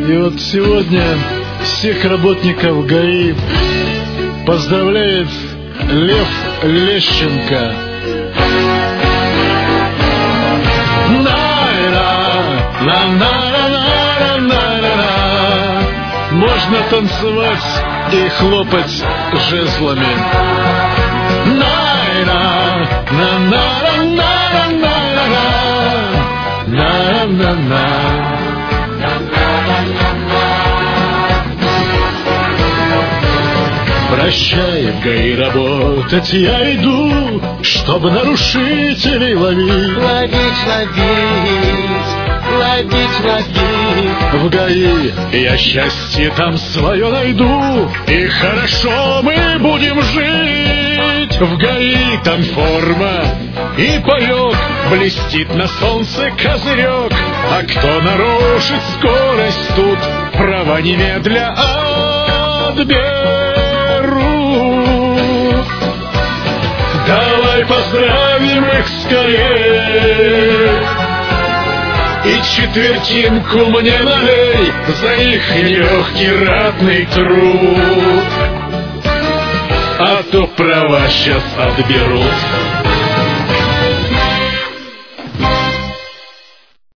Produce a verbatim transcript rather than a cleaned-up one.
И вот сегодня всех работников ГАИ поздравляет Лев Лещенко. Можно танцевать и хлопать жезлами. Прощай, в ГАИ работать я иду, чтобы нарушителей ловить. Ловить, ловить, ловить, ловить. В ГАИ я счастье там свое найду, и хорошо мы будем жить. В ГАИ там форма и паёк, блестит на солнце козырек. А кто нарушит скорость тут, права немедля отберут. Давай поздравим их скорее и четвертинку мне налей за их нелегкий ратный труд. А то права сейчас отберут.